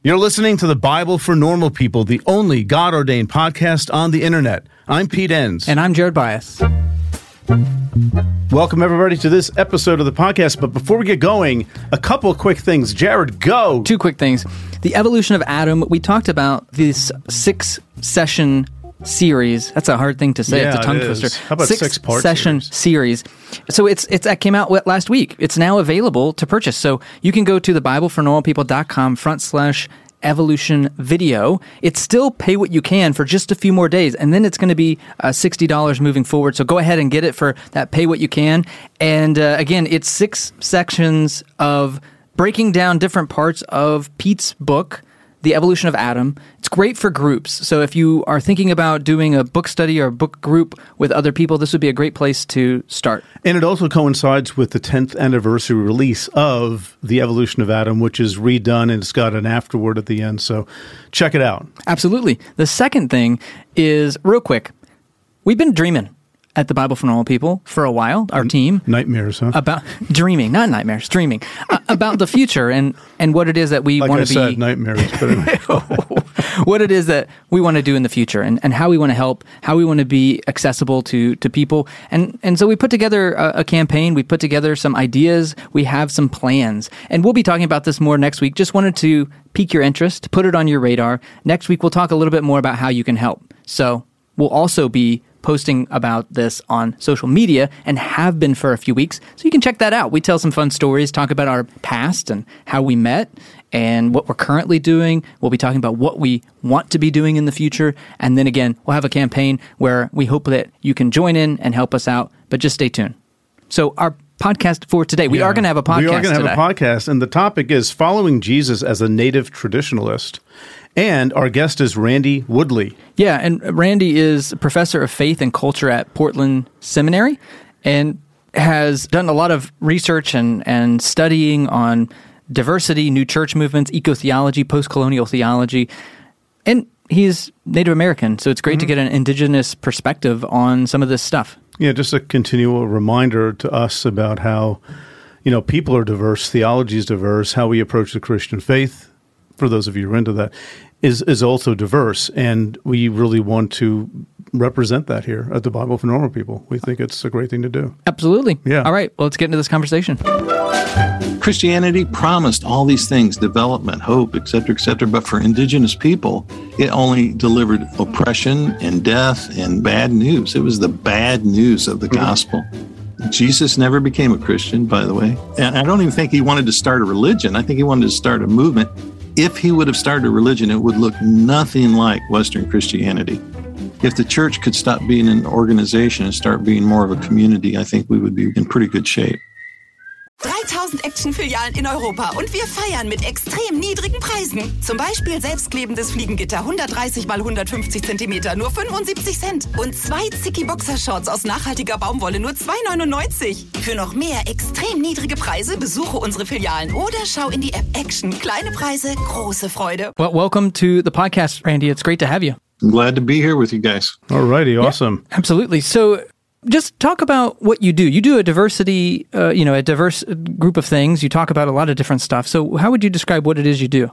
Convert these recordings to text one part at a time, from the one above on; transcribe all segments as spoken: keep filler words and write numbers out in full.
You're listening to the Bible for Normal People, the only God-ordained podcast on the internet. I'm Pete Enns. And I'm Jared Bias. Welcome, everybody, to this episode of the podcast. But before we get going, a couple of quick things. Jared, go! Two quick things. The evolution of Adam, we talked about this six-session series. That's a hard thing to say. Yeah, it's a tongue it twister. Is. How about six, six part session series? series. So it's it's that came out last week. It's now available to purchase. So you can go to the bible for normal people dot com front slash evolution video. It's still pay what you can for just a few more days, and then it's going to be uh, sixty dollars moving forward. So go ahead and get it for that pay what you can. And uh, again, it's six sections of breaking down different parts of Pete's book, The Evolution of Adam. It's great for groups. So if you are thinking about doing a book study or a book group with other people, this would be a great place to start. And it also coincides with the tenth anniversary release of The Evolution of Adam, which is redone, and it's got an afterword at the end. So check it out. Absolutely. The second thing is, real quick, we've been dreaming at the Bible for Normal People for a while, our team. Nightmares, huh? About dreaming, not nightmares, dreaming, uh, about the future and, and what it is that we like want I to said, be. nightmares. But anyway. What it is that we want to do in the future and, and how we want to help, how we want to be accessible to, to people. And, and so we put together a, a campaign, we put together some ideas, we have some plans. And we'll be talking about this more next week. Just wanted to pique your interest, put it on your radar. Next week, we'll talk a little bit more about how you can help. So we'll also be posting about this on social media and have been for a few weeks. So you can check that out. We tell some fun stories, talk about our past and how we met and what we're currently doing. We'll be talking about what we want to be doing in the future. And then again, we'll have a campaign where we hope that you can join in and help us out, but just stay tuned. So our podcast for today, we yeah, are going to have a podcast We are going to have today. a podcast, and the topic is Following Jesus as a Native Traditionalist. And our guest is Randy Woodley. Yeah, and Randy is a professor of faith and culture at Portland Seminary and has done a lot of research and, and studying on diversity, new church movements, eco-theology, post-colonial theology. And he's Native American, so it's great mm-hmm. to get an indigenous perspective on some of this stuff. Yeah, just a continual reminder to us about how, you know, people are diverse, theology is diverse, how we approach the Christian faith, for those of you who are into that, is is also diverse, and we really want to represent that here at the Bible for Normal People. We think it's a great thing to do. Absolutely. Yeah. All right, well, let's get into this conversation. Christianity promised all these things, development, hope, et cetera, et cetera, but for indigenous people, it only delivered oppression and death and bad news. It was the bad news of the gospel. Jesus never became a Christian, by the way. And I don't even think he wanted to start a religion. I think he wanted to start a movement. If he would have started a religion, it would look nothing like Western Christianity. If the church could stop being an organization and start being more of a community, I think we would be in pretty good shape. dreitausend Action-Filialen in Europa und wir feiern mit extrem niedrigen Preisen. Zum Beispiel selbstklebendes Fliegengitter hundertdreißig mal hundertfünfzig Zentimeter, nur fünfundsiebzig Cent. Und zwei Zicki-Boxershorts aus nachhaltiger Baumwolle, nur zwei neunundneunzig. Für noch mehr extrem niedrige Preise besuche unsere Filialen oder schau in die App Action. Kleine Preise, große Freude. Well, welcome to the podcast, Randy. It's great to have you. I'm glad to be here with you guys. All righty, awesome. Yeah, absolutely. So just talk about what you do. You do a diversity, uh, you know, a diverse group of things. You talk about a lot of different stuff. So how would you describe what it is you do?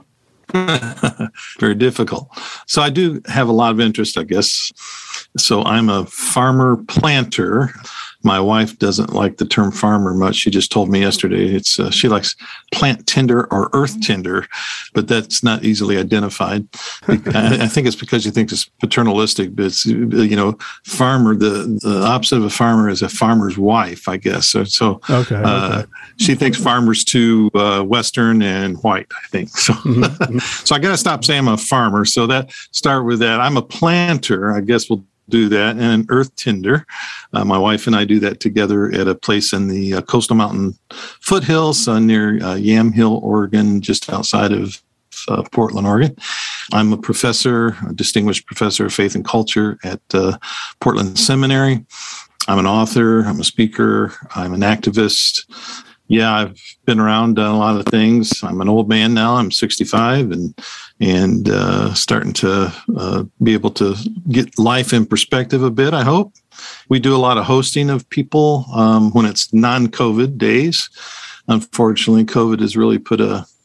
Very difficult. So I do have a lot of interest, I guess. So I'm a farmer planter. My wife doesn't like the term farmer much. She just told me yesterday it's uh, she likes plant tender or earth tender, but that's not easily identified. I, I think it's because you think it's paternalistic, but it's, you know, farmer, the, the opposite of a farmer is a farmer's wife, I guess. So, so okay, uh, okay. She thinks farmer's too uh, Western and white, I think. So, mm-hmm. so I got to stop saying I'm a farmer. So that start with that. I'm a planter, I guess we'll do that, and an earth tender. Uh, my wife and I do that together at a place in the uh, Coastal Mountain foothills uh, near uh, Yamhill, Oregon, just outside of uh, Portland, Oregon. I'm a professor, a distinguished professor of faith and culture at uh, Portland Seminary. I'm an author, I'm a speaker, I'm an activist. Yeah, I've been around, done a lot of things. I'm an old man now. I'm sixty-five and and uh, starting to uh, be able to get life in perspective a bit, I hope. We do a lot of hosting of people um, when it's non-COVID days. Unfortunately, COVID has really put a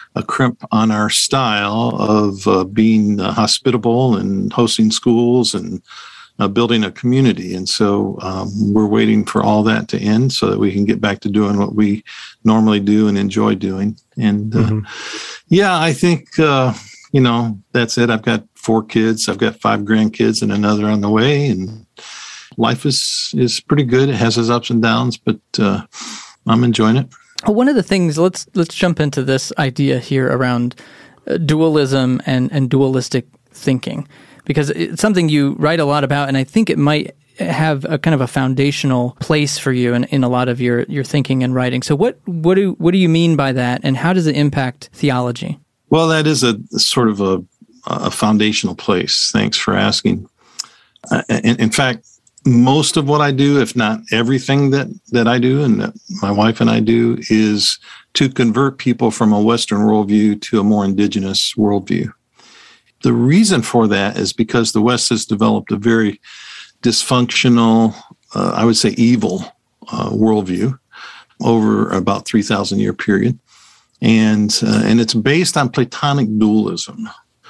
a crimp on our style of uh, being uh, hospitable and hosting schools and uh, building a community. And so um, we're waiting for all that to end so that we can get back to doing what we normally do and enjoy doing. And uh, mm-hmm. yeah, I think, uh, you know, that's it. I've got four kids. I've got five grandkids and another on the way. And life is, is pretty good. It has its ups and downs, but uh, I'm enjoying it. One of the things, let's let's jump into this idea here around uh, dualism and, and dualistic thinking, because it's something you write a lot about, and I think it might have a kind of a foundational place for you in, in a lot of your, your thinking and writing. So what what do what do you mean by that, and how does it impact theology? Well, that is a sort of a, a foundational place. Thanks for asking. Uh, in, in fact, most of what I do, if not everything that, that I do and that my wife and I do, is to convert people from a Western worldview to a more indigenous worldview. The reason for that is because the West has developed a very dysfunctional, uh, I would say evil uh, worldview over about three thousand year period. And, uh, and it's based on Platonic dualism.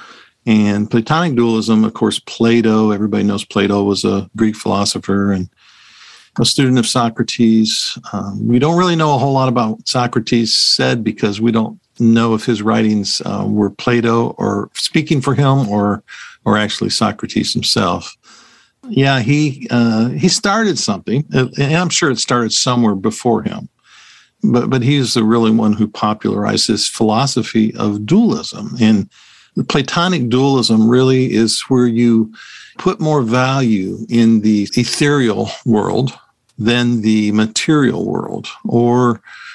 And Platonic dualism, of course, Plato, everybody knows Plato was a Greek philosopher and a student of Socrates. Um, we don't really know a whole lot about what Socrates said because we don't know if his writings uh, were Plato or speaking for him or or actually Socrates himself. Yeah, he uh, he started something, and I'm sure it started somewhere before him. But, but he's the really one who popularized this philosophy of dualism. And the Platonic dualism really is where you put more value in the ethereal world than the material world, or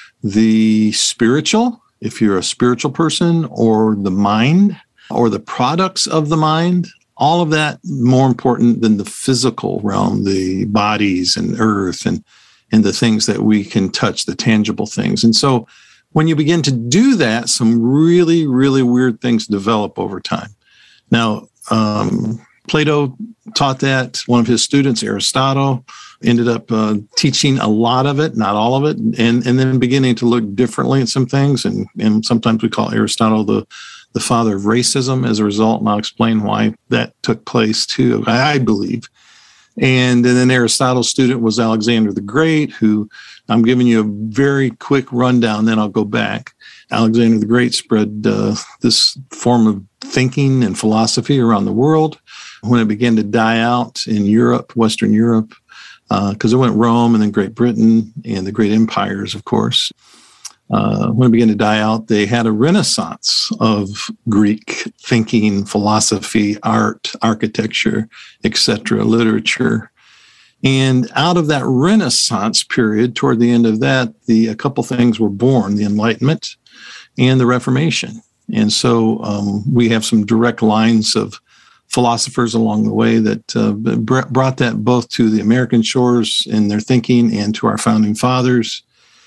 the spiritual, if you're a spiritual person, or the mind, or the products of the mind. All of that more important than the physical realm, the bodies and earth and, and the things that we can touch, the tangible things. And so when you begin to do that, some really, really weird things develop over time. Now, um, Plato taught that. One of his students, Aristotle, ended up uh, teaching a lot of it, not all of it, and, and then beginning to look differently at some things. And, and sometimes we call Aristotle the, the father of racism as a result, and I'll explain why that took place too, I believe. And, and then Aristotle's student was Alexander the Great, who I'm giving you a very quick rundown, then I'll go back. Alexander the Great spread uh, this form of thinking and philosophy around the world. When it began to die out in Europe, Western Europe, because uh, it went Rome and then Great Britain and the great empires, of course. Uh, when it began to die out, they had a renaissance of Greek thinking, philosophy, art, architecture, et cetera, literature. And out of that Renaissance period, toward the end of that, the a couple things were born: the Enlightenment and the Reformation. And so um, we have some direct lines of philosophers along the way that uh, brought that both to the American shores in their thinking and to our founding fathers.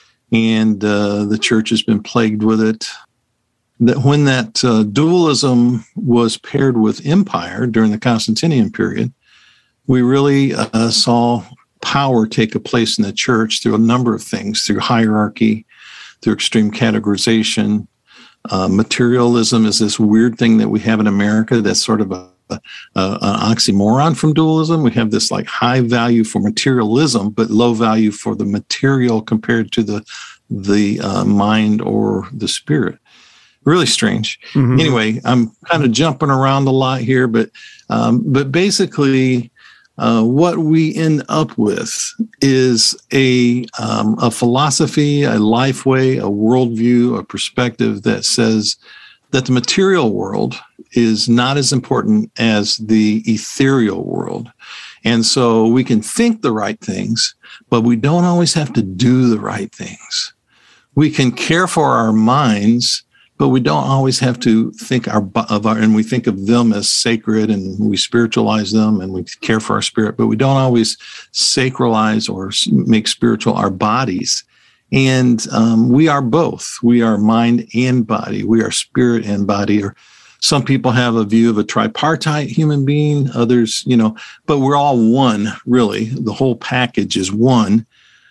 And uh, the church has been plagued with it. That when that uh, dualism was paired with empire during the Constantinian period, we really uh, saw power take a place in the church through a number of things, through hierarchy, through extreme categorization. Uh, materialism is this weird thing that we have in America that's sort of a, a, an oxymoron from dualism. We have this like high value for materialism, but low value for the material compared to the, the uh, mind or the spirit. Really strange. Mm-hmm. Anyway, I'm kind of jumping around a lot here, but um, but basically, uh, what we end up with is a um, a philosophy, a life way, a worldview, a perspective that says that the material world is not as important as the ethereal world. And so we can think the right things, but we don't always have to do the right things. We can care for our minds, but we don't always have to think our, of our, and we think of them as sacred and we spiritualize them and we care for our spirit, but we don't always sacralize or make spiritual our bodies. And um, we are both. We are mind and body. We are spirit and body. Or some people have a view of a tripartite human being, others, you know, but we're all one, really. The whole package is one.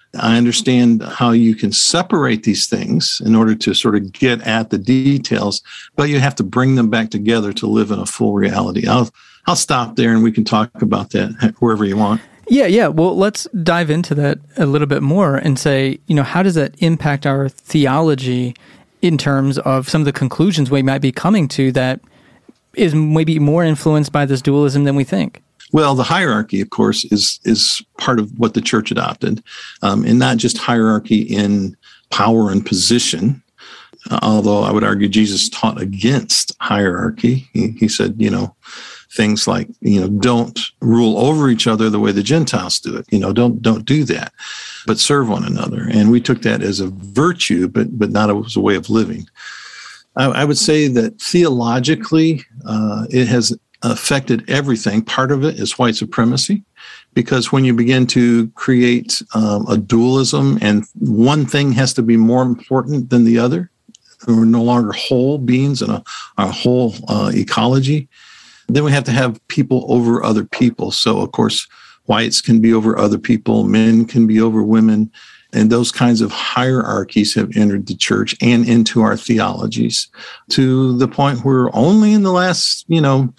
I understand how you can separate these things in order to sort of get at the details, but you have to bring them back together to live in a full reality. I'll I'll stop there and we can talk about that wherever you want. Yeah, yeah. Well, let's dive into that a little bit more and say, you know, how does that impact our theology in terms of some of the conclusions we might be coming to that is maybe more influenced by this dualism than we think? Well, the hierarchy, of course, is is part of what the church adopted, um, and not just hierarchy in power and position, uh, although I would argue Jesus taught against hierarchy. He, he said, you know, things like, you know, don't rule over each other the way the Gentiles do it. You know, don't don't do that, but serve one another. And we took that as a virtue, but but not as a way of living. I, I would say that theologically, uh, it has affected everything. Part of it is white supremacy, because when you begin to create um, a dualism and one thing has to be more important than the other, we're no longer whole beings in a, a whole uh, ecology, then we have to have people over other people. So, of course, whites can be over other people, men can be over women, and those kinds of hierarchies have entered the church and into our theologies to the point where only in the last, you know,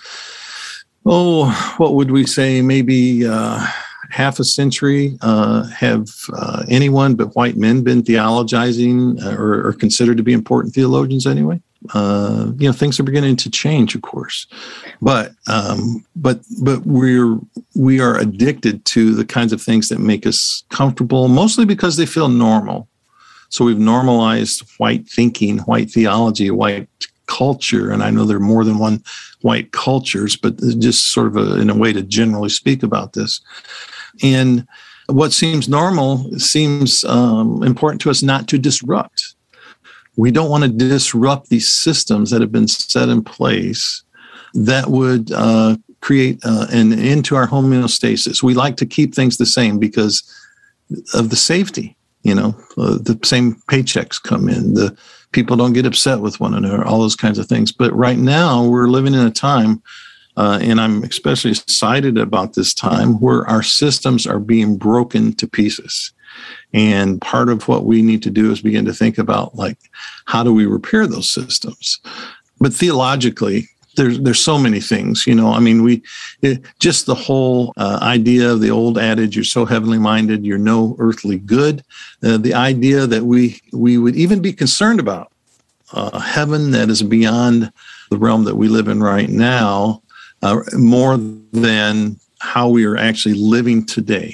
oh, what would we say, maybe uh, half a century uh, have uh, anyone but white men been theologizing uh, or, or considered to be important theologians anyway. Uh, you know, things are beginning to change, of course, but um, but but we're we are addicted to the kinds of things that make us comfortable, mostly because they feel normal. So we've normalized white thinking, white theology, white culture, and I know there are more than one white cultures, but just sort of a, in a way to generally speak about this. And what seems normal seems um, important to us not to disrupt. We don't want to disrupt these systems that have been set in place that would uh, create uh, an end to our homeostasis. We like to keep things the same because of the safety. You know, uh, the same paychecks come in, the people don't get upset with one another, all those kinds of things. But right now we're living in a time, uh, and I'm especially excited about this time, where our systems are being broken to pieces. And part of what we need to do is begin to think about, like, how do we repair those systems? But theologically, there's there's so many things, you know. I mean, we it, just the whole uh, idea of the old adage, "You're so heavenly minded, you're no earthly good." Uh, the idea that we we would even be concerned about uh, heaven that is beyond the realm that we live in right now, uh, more than how we are actually living today.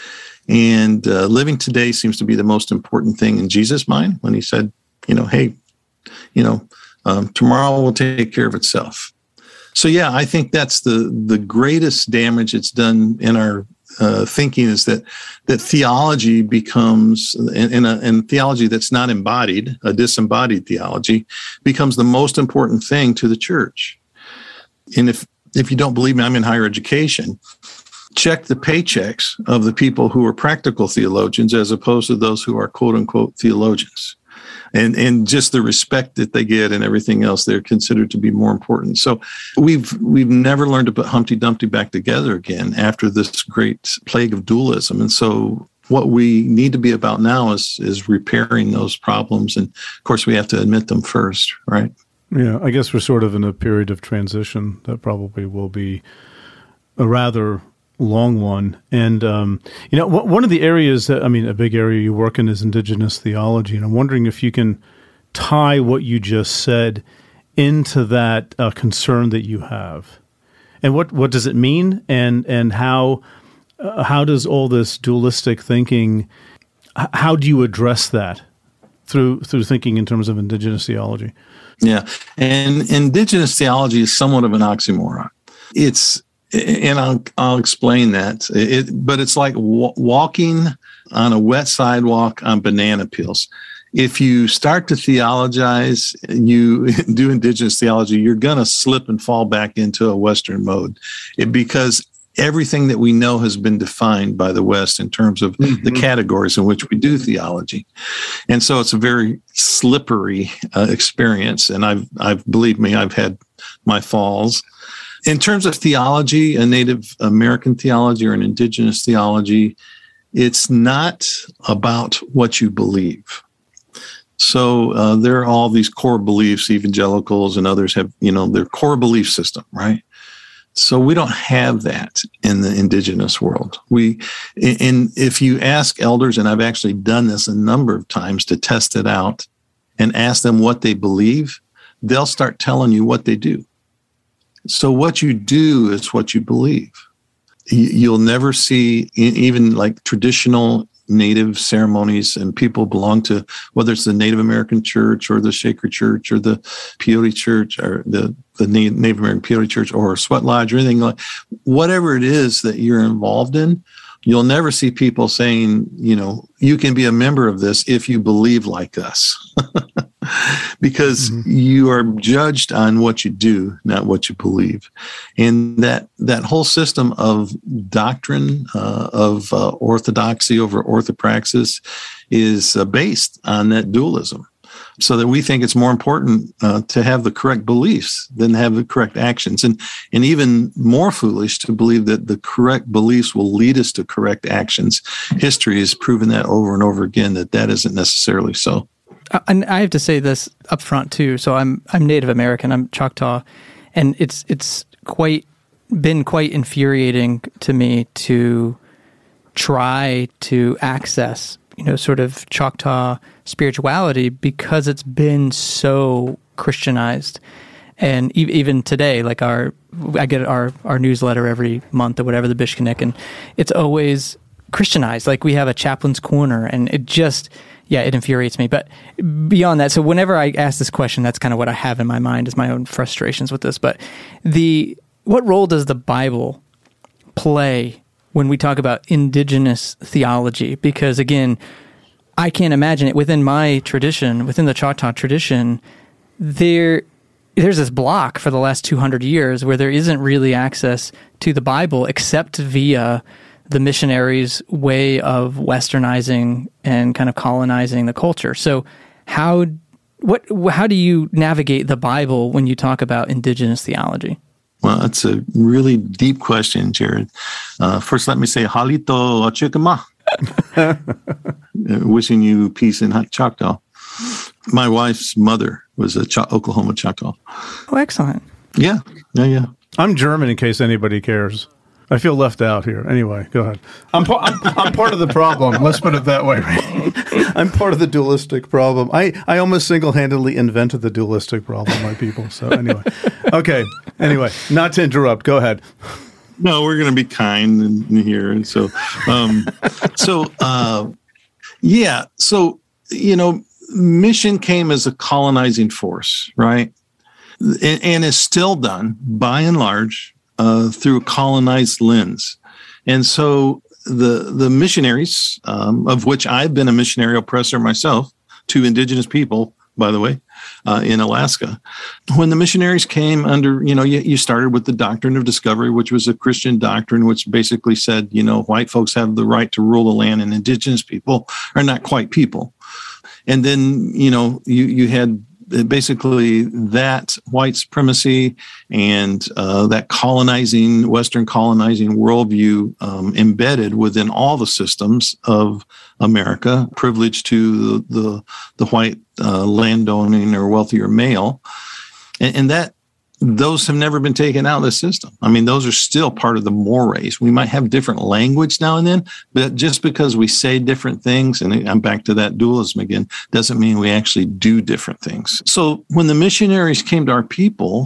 And uh, living today seems to be the most important thing in Jesus' mind when he said, you know, hey, you know, um, tomorrow will take care of itself. So, yeah, I think that's the the greatest damage it's done in our uh, thinking is that that theology becomes, in, in, a, in theology that's not embodied, a disembodied theology, becomes the most important thing to the church. And if if you don't believe me, I'm in higher education. Check the paychecks of the people who are practical theologians as opposed to those who are quote unquote theologians, and and just the respect that they get and everything else, they're considered to be more important. So we've we've never learned to put Humpty Dumpty back together again after this great plague of dualism. And so what we need to be about now is is repairing those problems. And of course, we have to admit them first, right? Yeah, I guess we're sort of in a period of transition that probably will be a rather long one. And, um, you know, w- one of the areas that, I mean, a big area you work in is indigenous theology. And I'm wondering if you can tie what you just said into that uh, concern that you have. And what, what does it mean? And, and how, uh, how does all this dualistic thinking, h- how do you address that through, through thinking in terms of indigenous theology? Yeah. And indigenous theology is somewhat of an oxymoron. It's, And I'll, I'll explain that. It, but it's like w- walking on a wet sidewalk on banana peels. If you start to theologize, you do indigenous theology, you're going to slip and fall back into a Western mode it, because everything that we know has been defined by the West in terms of mm-hmm. the categories in which we do theology. And so it's a very slippery uh, experience. And I've, I've, believe me, I've had my falls. In terms of theology, a Native American theology or an indigenous theology, it's not about what you believe. So uh, there are all these core beliefs, evangelicals and others have, you know, their core belief system, right? So we don't have that in the indigenous world. We, and if you ask elders, and I've actually done this a number of times to test it out and ask them what they believe, they'll start telling you what they do. So what you do is what you believe. You'll never see even like traditional Native ceremonies, and people belong to, whether it's the Native American Church or the Shaker Church or the Peyote Church or the, the Native American Peyote Church or Sweat Lodge or anything like, whatever it is that you're involved in, you'll never see people saying, you know, you can be a member of this if you believe like us. Because mm-hmm. you are judged on what you do, not what you believe. And that that whole system of doctrine, uh, of uh, orthodoxy over orthopraxis is uh, based on that dualism. So that we think it's more important uh, to have the correct beliefs than have the correct actions. And, and even more foolish to believe that the correct beliefs will lead us to correct actions. History has proven that over and over again, that that isn't necessarily so. And I have to say this up front too. So I'm I'm Native American. I'm Choctaw, and it's it's quite been quite infuriating to me to try to access, you know, sort of Choctaw spirituality because it's been so Christianized. And e- even today, like our I get our our newsletter every month or whatever, the Bishkanik, and it's always Christianized. Like we have a chaplain's corner, and it just. Yeah, it infuriates me. But beyond that, so whenever I ask this question, that's kind of what I have in my mind is my own frustrations with this. But the what role does the Bible play when we talk about indigenous theology? Because again, I can't imagine it within my tradition, within the Choctaw tradition, there there's this block for the last two hundred years where there isn't really access to the Bible except via the missionaries' way of westernizing and kind of colonizing the culture. So how what how do you navigate the Bible when you talk about indigenous theology? Well, that's a really deep question, Jared. Uh, first, let me say halito chikama. Wishing you peace in Choctaw. My wife's mother was a Ch- Oklahoma Choctaw. Oh, excellent. Yeah, yeah, yeah. I'm German, in case anybody cares. I feel left out here. Anyway, go ahead. I'm, pa- I'm, I'm part of the problem. Let's put it that way. I'm part of the dualistic problem. I, I almost single-handedly invented the dualistic problem, my people. So anyway. Okay. Anyway, not to interrupt. Go ahead. No, we're going to be kind in, in here. And so, um, so uh, yeah. So, you know, mission came as a colonizing force, right? And, and is still done, by and large, Uh, through a colonized lens. And so the the missionaries, um, of which I've been a missionary oppressor myself to indigenous people, by the way, uh, in Alaska, when the missionaries came under, you know, you, you started with the doctrine of discovery, which was a Christian doctrine, which basically said, you know, white folks have the right to rule the land and indigenous people are not quite people. And then, you know, you, you had basically that white supremacy and uh, that colonizing, Western colonizing worldview um, embedded within all the systems of America, privilege to the the, the white uh, landowning or wealthier male, and, and that those have never been taken out of the system. I mean, those are still part of the mores. We might have different language now and then, but just because we say different things, and I'm back to that dualism again, doesn't mean we actually do different things. So when the missionaries came to our people,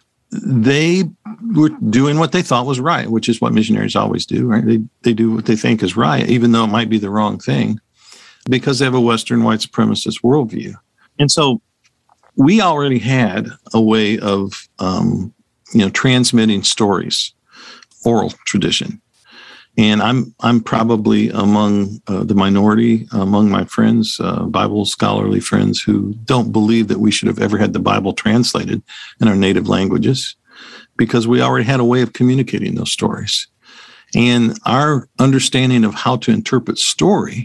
they were doing what they thought was right, which is what missionaries always do, right? They they do what they think is right, even though it might be the wrong thing, because they have a Western white supremacist worldview. And so we already had a way of, um, you know, transmitting stories, oral tradition. And I'm I'm probably among uh, the minority, among my friends, uh, Bible scholarly friends, who don't believe that we should have ever had the Bible translated in our native languages, because we already had a way of communicating those stories. And our understanding of how to interpret story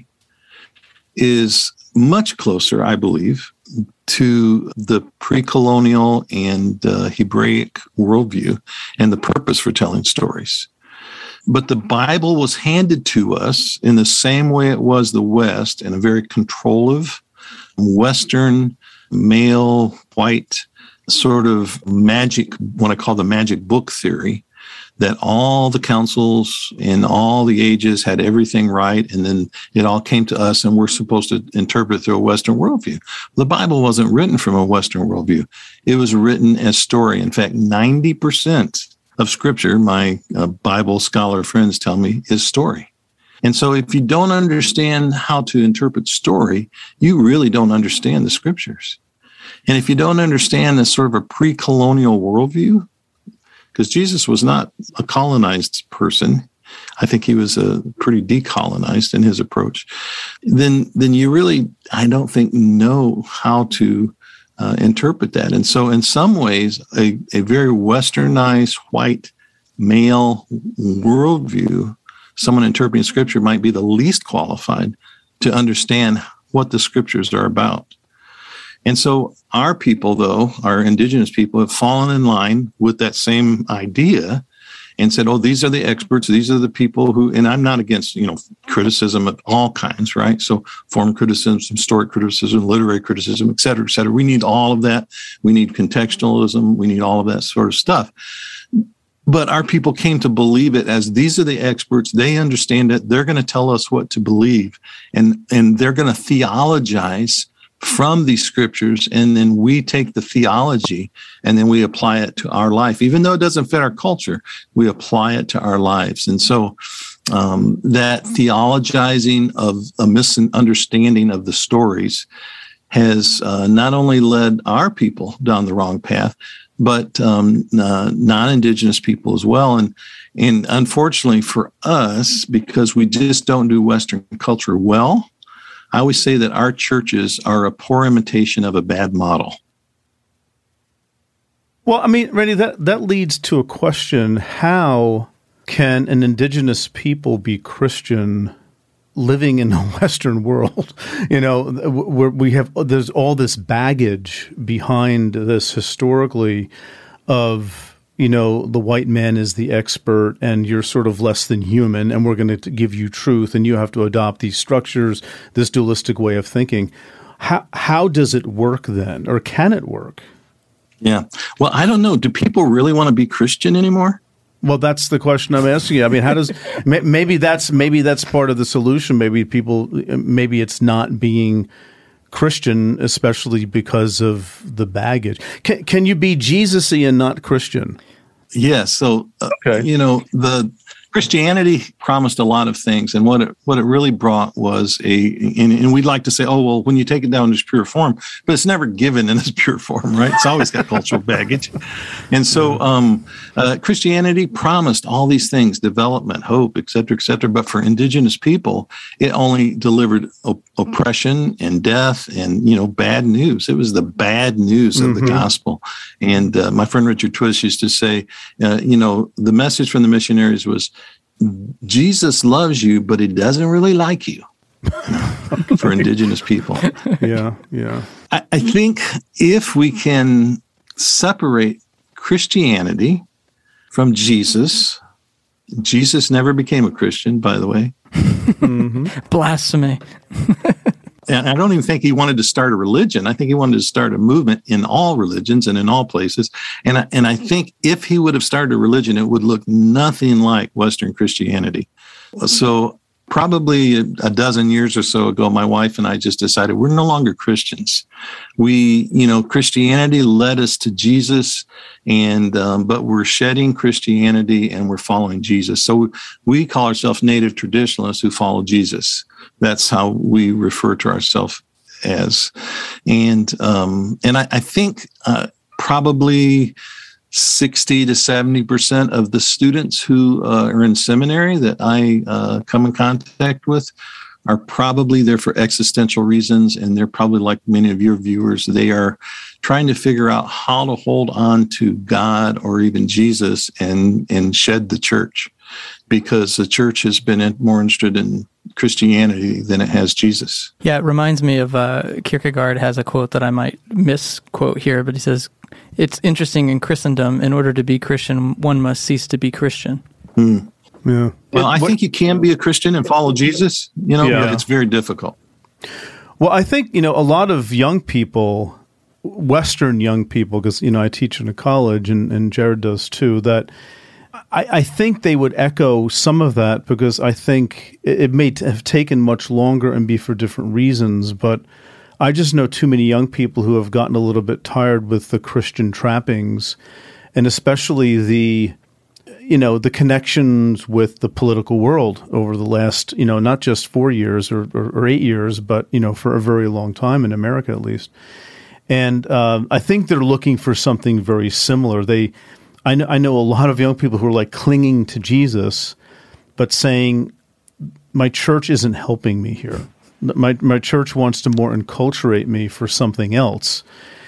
is much closer, I believe, to the pre-colonial and uh, Hebraic worldview and the purpose for telling stories. but the Bible was handed to us in the same way it was the West, in a very controlling, Western, male, white sort of magic, what I call the magic book theory, that all the councils in all the ages had everything right, and then it all came to us, and we're supposed to interpret through a Western worldview. The Bible wasn't written from a Western worldview. It was written as story. In fact, ninety percent of Scripture, my uh, Bible scholar friends tell me, is story. And so if you don't understand how to interpret story, you really don't understand the Scriptures. And if you don't understand this sort of a pre-colonial worldview, because Jesus was not a colonized person, I think he was a pretty decolonized in his approach, then then you really, I don't think, know how to uh, interpret that. And so in some ways, a, a very westernized, white, male worldview, someone interpreting Scripture might be the least qualified to understand what the Scriptures are about. And so our people, though, our indigenous people, have fallen in line with that same idea and said, oh, these are the experts. These are the people who, and I'm not against, you know, criticism of all kinds, right? So form criticism, historic criticism, literary criticism, et cetera, et cetera. We need all of that. We need contextualism. We need all of that sort of stuff. But our people came to believe it as these are the experts. They understand it. They're going to tell us what to believe. And, and they're going to theologize from these Scriptures, and then we take the theology and then we apply it to our life. Even though it doesn't fit our culture, we apply it to our lives. And so um, that theologizing of a misunderstanding of the stories has uh, not only led our people down the wrong path, but um, uh, non-Indigenous people as well. And and unfortunately for us, because we just don't do Western culture well, I always say that our churches are a poor imitation of a bad model. Well, I mean, Randy, that, that leads to a question. How can an indigenous people be Christian living in the Western world? You know, where we have, there's all this baggage behind this historically of, you know, the white man is the expert and you're sort of less than human and we're going to give you truth and you have to adopt these structures, this dualistic way of thinking. How how does it work then, or can it work? Yeah. Well, I don't know. Do people really want to be Christian anymore? Well, that's the question I'm asking you. I mean, how does maybe that's maybe that's part of the solution. Maybe people, maybe it's not being Christian, especially because of the baggage. Can, can you be Jesus-y and not Christian? Yes. So, uh, okay. you know, the Christianity promised a lot of things, and what it, what it really brought was a, and, and we'd like to say, oh, well, when you take it down in its pure form, but it's never given in its pure form, right? It's always got cultural baggage. And so um, uh, Christianity promised all these things, development, hope, et cetera, et cetera. But for indigenous people, it only delivered op- oppression and death and, you know, bad news. It was the bad news of mm-hmm. the gospel. And uh, my friend Richard Twiss used to say, uh, you know, the message from the missionaries was, Jesus loves you, but he doesn't really like you. For indigenous people. Yeah, yeah. I, I think if we can separate Christianity from Jesus, Jesus never became a Christian, by the way. Mm-hmm. Blasphemy. And I don't even think he wanted to start a religion. I think he wanted to start a movement in all religions and in all places. And I, and I think if he would have started a religion, it would look nothing like Western Christianity. So probably a dozen years or so ago, my wife and I just decided we're no longer Christians. We, you know, Christianity led us to Jesus, and um, but we're shedding Christianity and we're following Jesus. So we call ourselves native traditionalists who follow Jesus. That's how we refer to ourselves as. And um, and I, I think uh, probably sixty to seventy percent of the students who uh, are in seminary that I uh, come in contact with are probably there for existential reasons. And they're probably like many of your viewers. They are trying to figure out how to hold on to God or even Jesus and, and shed the church, because the church has been more interested in Christianity than it has Jesus. Yeah, it reminds me of uh, Kierkegaard has a quote that I might misquote here, but he says, it's interesting in Christendom, in order to be Christian, one must cease to be Christian. Mm. Yeah. Well, I think you can be a Christian and follow Jesus, you know, Yeah. but it's very difficult. Well, I think, you know, a lot of young people, Western young people, because, you know, I teach in a college and, and Jared does too, that I, I think they would echo some of that because I think it, it may t- have taken much longer and be for different reasons, but I just know too many young people who have gotten a little bit tired with the Christian trappings, and especially the, you know, the connections with the political world over the last, you know, not just four years or, or, or eight years, but, you know, for a very long time in America at least. And uh, I think they're looking for something very similar. They, I know, I know a lot of young people who are like clinging to Jesus, but saying, my church isn't helping me here. My my church wants to more enculturate me for something else.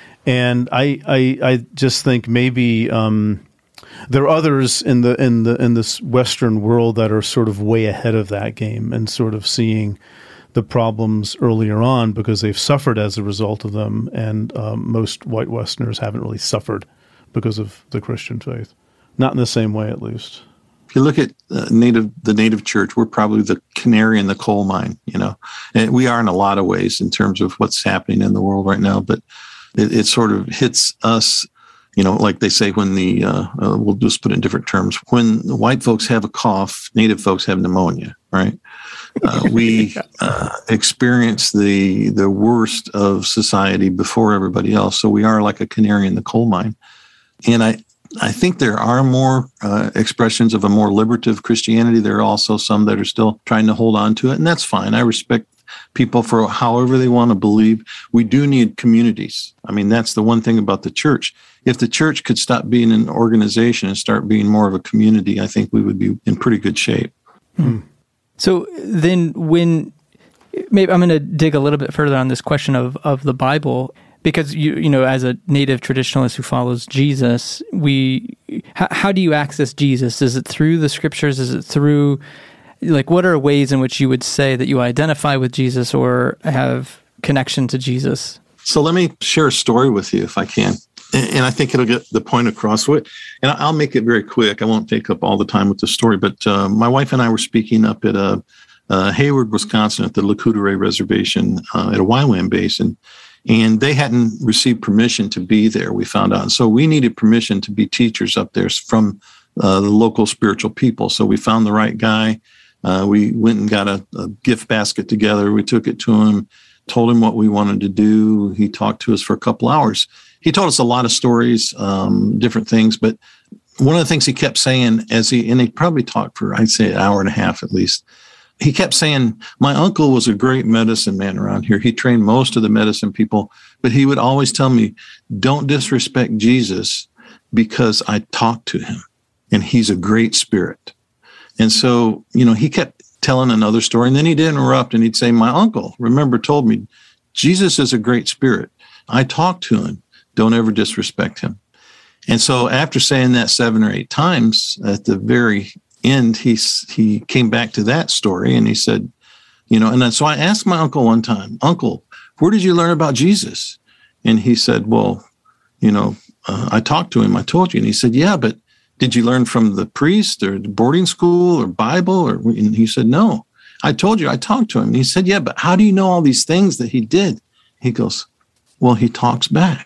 And I I, I just think maybe um, there are others in the in the in this Western world that are sort of way ahead of that game and sort of seeing the problems earlier on because they've suffered as a result of them. And um, most white Westerners haven't really suffered because of the Christian faith, not in the same way, at least. If you look at uh, native, the native church, we're probably the canary in the coal mine, you know, and we are in a lot of ways in terms of what's happening in the world right now. But it, it sort of hits us, you know, like they say when the, uh, uh, we'll just put it in different terms. When the white folks have a cough, native folks have pneumonia, right? Uh, we uh, experience the the worst of society before everybody else. So we are like a canary in the coal mine. And I, I think there are more uh, expressions of a more liberative Christianity. There are also some that are still trying to hold on to it, and that's fine. I respect people for however they want to believe. We do need communities. I mean, that's the one thing about the church. If the church could stop being an organization and start being more of a community, I think we would be in pretty good shape. Hmm. So then when, maybe I'm going to dig a little bit further on this question of, of the Bible. Because, you you know, as a native traditionalist who follows Jesus, we how, how do you access Jesus? Is it through the scriptures? Is it through, like, what are ways in which you would say that you identify with Jesus or have connection to Jesus? So let me share a story with you if I can. And, and I think it'll get the point across. With, and I'll make it very quick. I won't take up all the time with the story. But uh, my wife and I were speaking up at a, uh, Hayward, Wisconsin, at the Lakota Reservation uh, at a Y WAM base. And And they hadn't received permission to be there, we found out. So we needed permission to be teachers up there from uh, the local spiritual people. So we found the right guy. Uh, we went and got a, a gift basket together. We took it to him, told him what we wanted to do. He talked to us for a couple hours. He told us a lot of stories, um, different things. But one of the things he kept saying as he, and he probably talked for, I'd say, an hour and a half at least, he kept saying, my uncle was a great medicine man around here. He trained most of the medicine people, but he would always tell me, don't disrespect Jesus because I talked to him and he's a great spirit. And so, you know, he kept telling another story and then he'd interrupt and he'd say, my uncle, remember, told me Jesus is a great spirit. I talked to him. Don't ever disrespect him. And so after saying that seven or eight times, at the very end, he he came back to that story and he said, you know, and then, so I asked my uncle one time, Uncle, where did you learn about Jesus? And he said, well, you know, uh, I talked to him. I told you. And he said, yeah, but did you learn from the priest or the boarding school or Bible? Or, and he said, no, I told you, I talked to him. And he said, yeah, but how do you know all these things that he did? He goes, well, he talks back.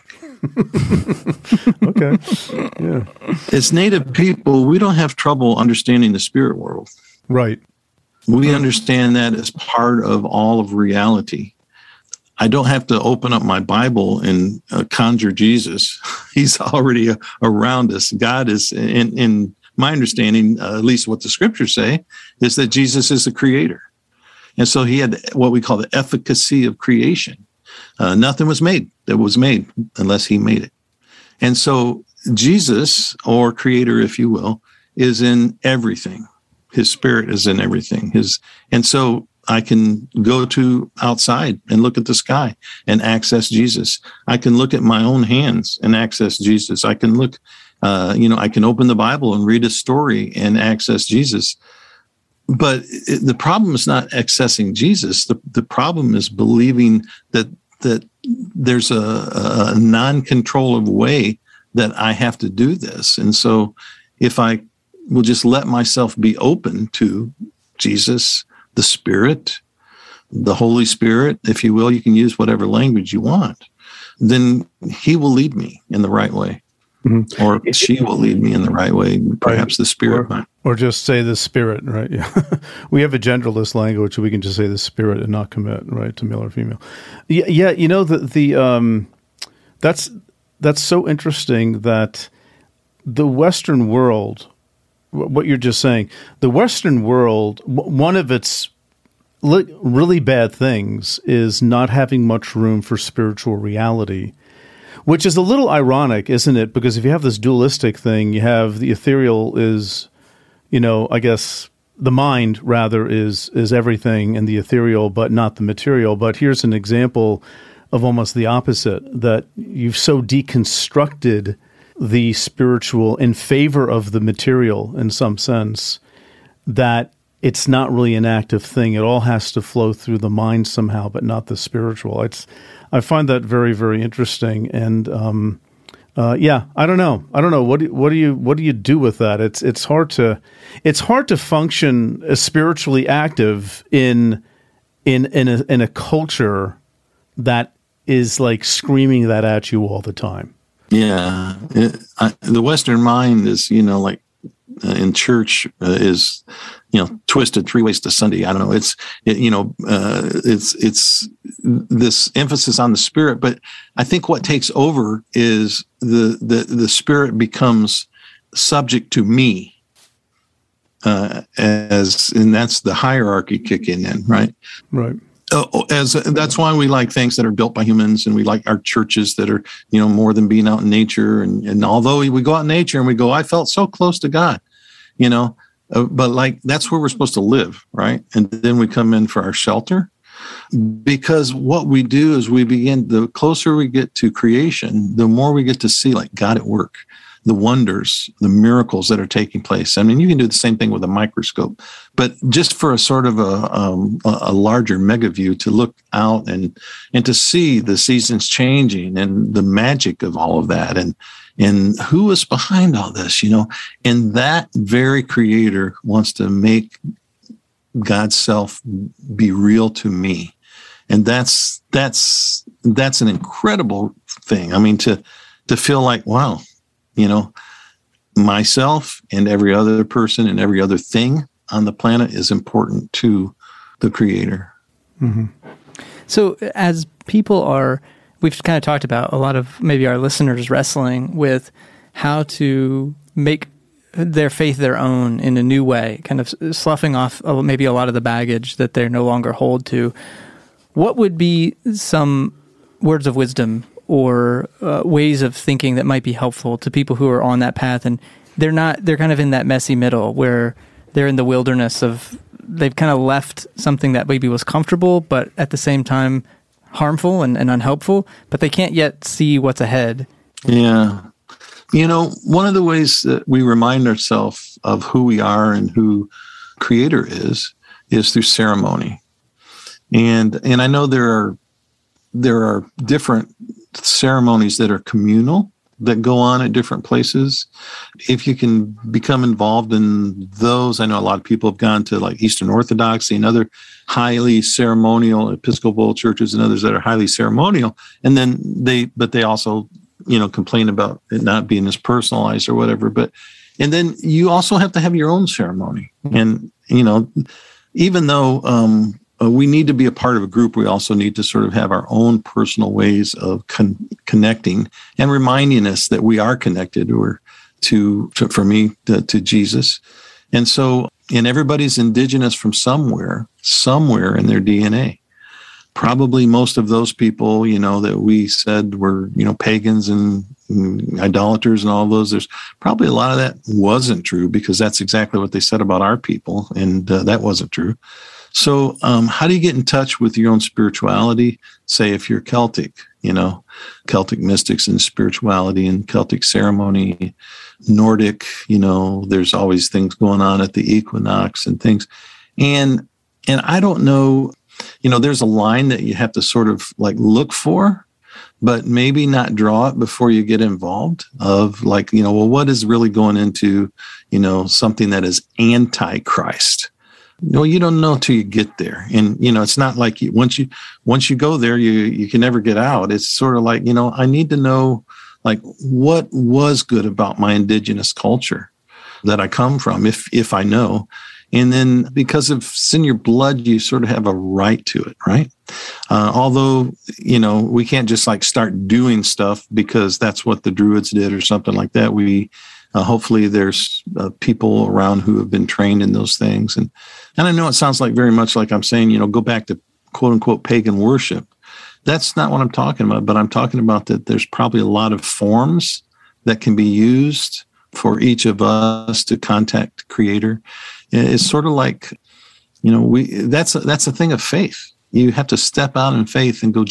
Okay. Yeah. As native people, we don't have trouble understanding the spirit world. Right. We understand that as part of all of reality. I don't have to open up my Bible and uh, conjure Jesus. He's already uh, around us. God is, in, in my understanding, uh, at least what the scriptures say, is that Jesus is the creator. And so he had what we call the efficacy of creation. Uh, nothing was made that was made unless he made it. And so Jesus, or creator, if you will, is in everything. His spirit is in everything. His, and so I can go to outside and look at the sky and access Jesus. I can look at my own hands and access Jesus. I can look, uh, you know, I can open the Bible and read a story and access Jesus. But it, the problem is not accessing Jesus. The, the problem is believing that that there's a, a non-controllable way that I have to do this. And so if I will just let myself be open to Jesus, the Spirit, the Holy Spirit, if you will, you can use whatever language you want, then he will lead me in the right way. Mm-hmm. Or she will lead me in the right way, perhaps right. the Spirit or, might. Or just say the Spirit, right? Yeah. We have a genderless language, so we can just say the Spirit and not commit, right, to male or female. Yeah, yeah you know, the, the um, that's that's so interesting that the Western world, what you're just saying, the Western world, one of its really bad things is not having much room for spiritual reality, which is a little ironic, isn't it? Because if you have this dualistic thing, you have the ethereal is, you know, I guess the mind rather is is everything, and the ethereal, but not the material. But here's an example of almost the opposite, that you've so deconstructed the spiritual in favor of the material in some sense that it's not really an active thing. It all has to flow through the mind somehow, but not the spiritual. It's, I find that very, very interesting. And um, uh, yeah, I don't know. I don't know. What do, what do you what do you do with that? It's it's hard to it's hard to function as spiritually active in in in a, in a culture that is like screaming that at you all the time. Yeah, it, I, the Western mind is, you know, like uh, in church uh, is, you know, twisted three ways to Sunday. I don't know. It's, it, you know, uh, it's, it's this emphasis on the Spirit, but I think what takes over is the, the, the Spirit becomes subject to me, uh, as, and that's the hierarchy kicking in, right? Right. Uh, as that's why we like things that are built by humans, and we like our churches that are, you know, more than being out in nature. And, and although we go out in nature and we go, I felt so close to God, you know, uh, but like that's where we're supposed to live, right? And then we come in for our shelter, because what we do is we begin, the closer we get to creation, the more we get to see like God at work, the wonders, the miracles that are taking place. I mean, you can do the same thing with a microscope, but just for a sort of a, um, a larger mega view to look out and and to see the seasons changing and the magic of all of that, and and who is behind all this, you know, and that very creator wants to make God's self be real to me. And that's that's that's an incredible thing. I mean, to to feel like, wow, you know, myself and every other person and every other thing on the planet is important to the Creator. Mm-hmm. So as people are, we've kind of talked about a lot of maybe our listeners wrestling with how to make their faith their own in a new way, kind of sloughing off maybe a lot of the baggage that they no longer hold to. What would be some words of wisdom or uh, ways of thinking that might be helpful to people who are on that path, and they're not, they're kind of in that messy middle where they're in the wilderness of, they've kind of left something that maybe was comfortable, but at the same time harmful and, and unhelpful, but they can't yet see what's ahead. Yeah. You know, one of the ways that we remind ourselves of who we are and who Creator is, is through ceremony. And, and I know there are, there are different ceremonies that are communal that go on at different places. If you can become involved in those, I know a lot of people have gone to like Eastern Orthodoxy and other highly ceremonial Episcopal churches and others that are highly ceremonial. And then they, but they also, you know, complain about it not being as personalized or whatever. But, and then you also have to have your own ceremony. And, you know, even though, um, Uh, we need to be a part of a group, we also need to sort of have our own personal ways of con- connecting and reminding us that we are connected, or to, to for me, to, to Jesus. And so, and everybody's indigenous from somewhere, somewhere in their D N A. Probably most of those people, you know, that we said were, you know, pagans and, and idolaters and all those, there's probably a lot of that wasn't true, because that's exactly what they said about our people. And uh, that wasn't true. So um, how do you get in touch with your own spirituality? Say if you're Celtic, you know, Celtic mystics and spirituality and Celtic ceremony, Nordic, you know, there's always things going on at the equinox and things. And and I don't know, you know, there's a line that you have to sort of like look for, but maybe not draw it before you get involved of like, you know, well, what is really going into, you know, something that is anti-Christ? No, you don't know till you get there. And, you know, it's not like you, once you, once you go there, you, you can never get out. It's sort of like, you know, I need to know like what was good about my indigenous culture that I come from, if, if I know. And then because of it's in your blood, you sort of have a right to it, right? Uh, although, you know, we can't just like start doing stuff because that's what the Druids did or something like that. We, uh, hopefully there's uh, people around who have been trained in those things. And, and I know it sounds like very much like I'm saying, you know, go back to quote unquote pagan worship. That's not what I'm talking about, but I'm talking about that there's probably a lot of forms that can be used for each of us to contact the Creator. It's sort of like, you know, we that's a, that's a thing of faith. You have to step out in faith and go,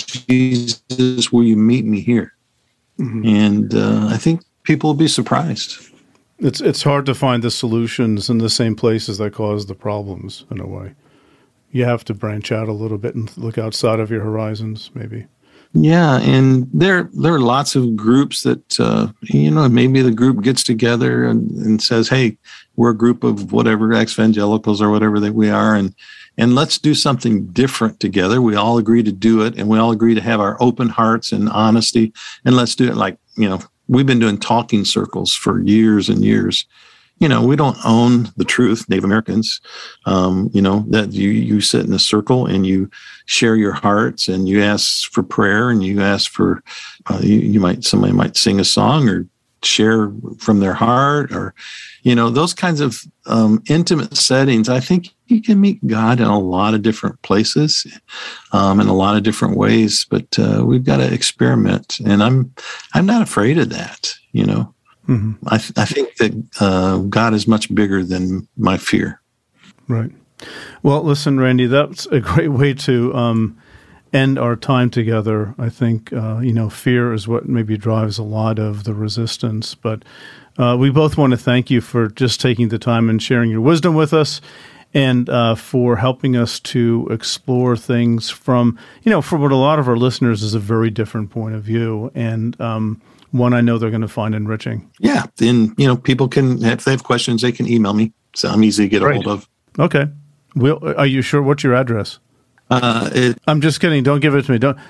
Jesus, will you meet me here? Mm-hmm. And uh, I think people will be surprised. It's it's hard to find the solutions in the same places that cause the problems, in a way. You have to branch out a little bit and look outside of your horizons, maybe. Yeah, and there there are lots of groups that, uh, you know, maybe the group gets together and, and says, hey, we're a group of whatever, ex-evangelicals or whatever that we are, and and let's do something different together. We all agree to do it, and we all agree to have our open hearts and honesty, and let's do it like, you know, we've been doing talking circles for years and years. You know, we don't own the truth, Native Americans. Um, you know, that you, you sit in a circle and you share your hearts and you ask for prayer and you ask for, uh, you, you might, somebody might sing a song or share from their heart or, you know, those kinds of um, intimate settings. I think you can meet God in a lot of different places, um, in a lot of different ways, but uh, we've got to experiment. And I'm, I'm not afraid of that, you know. Mm-hmm. I, th- I think that uh, God is much bigger than my fear. Right. Well, listen, Randy, that's a great way to um, end our time together. I think, uh, you know, fear is what maybe drives a lot of the resistance. But uh, we both want to thank you for just taking the time and sharing your wisdom with us and uh, for helping us to explore things from, you know, from what a lot of our listeners is a very different point of view. And, um, one I know they're going to find enriching. Yeah. And, you know, people can, if they have questions, they can email me. So I'm easy to get Great. a hold of. Okay. We'll, are you sure? What's your address? Uh, it, I'm just kidding. Don't give it to me. Don't.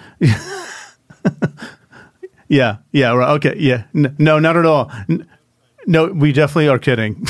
yeah. Yeah. Right. Okay. Yeah. N- no, not at all. N- no, we definitely are kidding.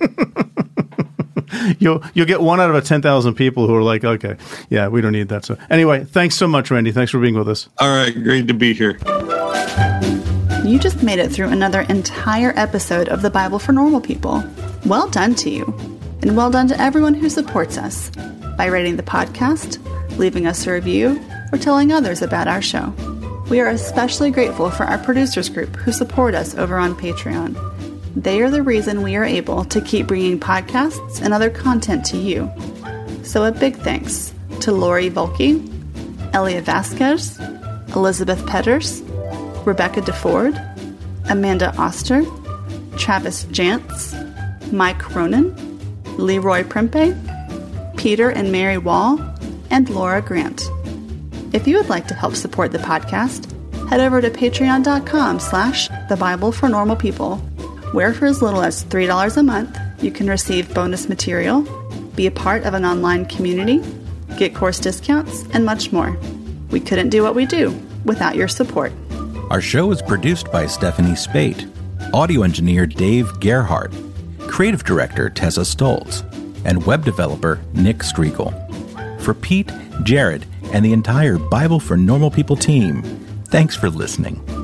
You'll you'll get one out of a ten thousand people who are like, okay, yeah, we don't need that. So anyway, thanks so much, Randy. Thanks for being with us. All right. Great to be here. You just made it through another entire episode of the Bible for Normal People. Well done to you. And well done to everyone who supports us by rating the podcast, leaving us a review, or telling others about our show. We are especially grateful for our producers group who support us over on Patreon. They are the reason we are able to keep bringing podcasts and other content to you. So a big thanks to Lori Volke, Elia Vasquez, Elizabeth Petters, Rebecca DeFord, Amanda Oster, Travis Jantz, Mike Ronan, Leroy Prempe, Peter and Mary Wall, and Laura Grant. If you would like to help support the podcast, head over to patreon.com slash the Bible for Normal People, where for as little as three dollars a month, you can receive bonus material, be a part of an online community, get course discounts, and much more. We couldn't do what we do without your support. Our show is produced by Stephanie Spate, audio engineer Dave Gerhardt, creative director Tessa Stoltz, and web developer Nick Striegel. For Pete, Jared, and the entire Bible for Normal People team, thanks for listening.